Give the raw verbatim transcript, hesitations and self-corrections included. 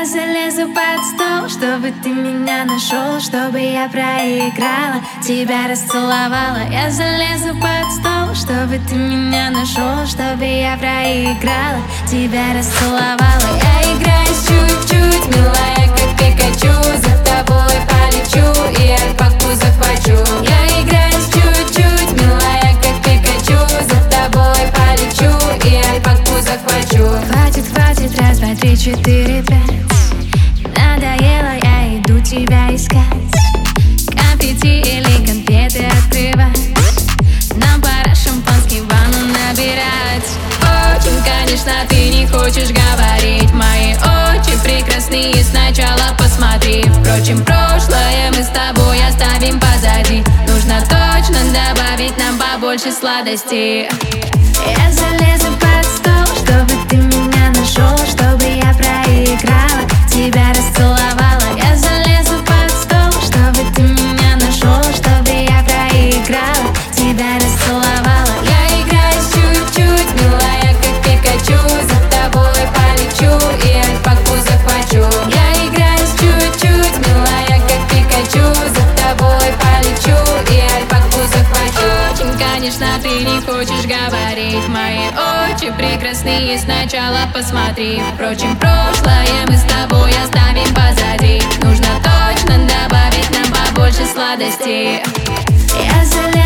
Я залезу под стол, чтобы ты меня нашел, чтобы я проиграла, тебя расцеловала. Я залезу под стол, чтобы ты меня нашел, чтобы я проиграла, тебя расцеловала. Я играюсь чуть-чуть, милая, как Пикачу, за тобой полечу и альпаку захвачу. Я играюсь чуть-чуть, милая, как Пикачу, за тобой полечу и альпаку захвачу. Хватит, хватит, раз, два, три, четыре, пять. Надоело, я иду тебя искать. Конфетти или конфеты открывать. Нам пора шампанский в ванну набирать. Очень, конечно, ты не хочешь говорить. Мои очи прекрасные, сначала посмотри. Впрочем, прошлое мы с тобой оставим позади. Нужно точно добавить нам побольше сладостей. Я залезу под стол, чтобы ты меня нашел, чтобы я проиграла, тебя расцеловала. Я залезу под стол, чтобы ты меня нашел, чтобы я проиграла, тебя расцеловала. Я играюсь чуть-чуть, милая, как Пикачу, за тобой полечу и альпаку захвачу. Я играюсь чуть-чуть, милая, как Пикачу, за тобой полечу и альпаку захвачу. Очень, конечно, ты не хочешь говорить. Мои очи прекрасные, сначала посмотри. Впрочем, прошлое мы с тобой оставим позади. Нужно точно добавить нам побольше сладостей. Я залезу